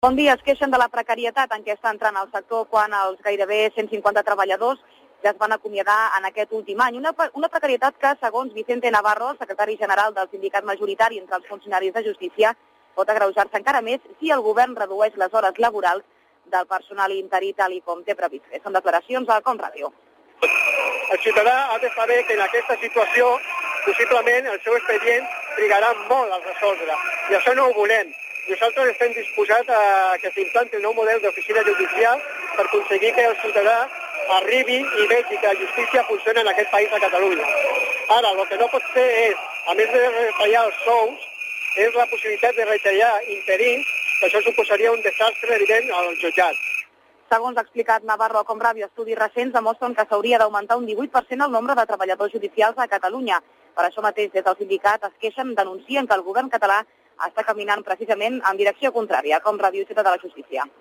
Bon dia, es queixen de la precarietat en què està entrant el sector quan els gairebé 150 treballadors ja es van acomiadar en aquest últim any. Una precarietat que, segons Vicente Navarro, secretari general del sindicat majoritari entre els funcionaris de justícia, pot agreujar-se encara més si el govern redueix les hores laborals del personal interí tal i com té previst. Són declaracions a Com Ràdio. El ciutadà ha de saber que en aquesta situació possiblement el seu expedient trigarà molt a resoldre i això no ho volem. Nosaltres estem disposats a que s'implanti un nou model d'oficina judicial per aconseguir que el ciutadà arribi i vegi que la justícia funciona en aquest país, a Catalunya. Ara, el que no pot ser és, a més de retallar els sous, és la possibilitat de retallar interins, que això suposaria un desastre evident al jutjat. Segons ha explicat Navarro a Com Ràdio, estudis recents demostren que s'hauria d'augmentar un 18% el nombre de treballadors judicials a Catalunya. Per això mateix, des del sindicat es queixen, denuncien que el govern català està caminant precisament en direcció contrària, Com Ràdio, Ciutat de la Justícia.